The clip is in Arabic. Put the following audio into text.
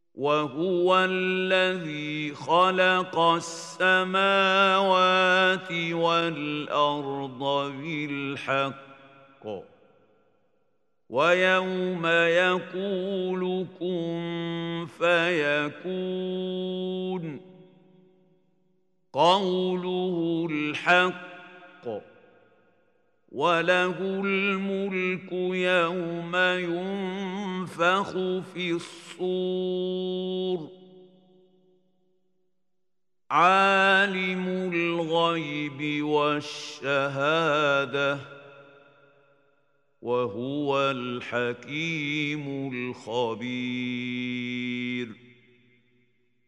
وهو الذي خلق السماوات والأرض بالحق ويوم يقول كن فيكون قوله الحق وله الملك يوم ينفخ في الصور عالم الغيب والشهادة وهو الحكيم الخبير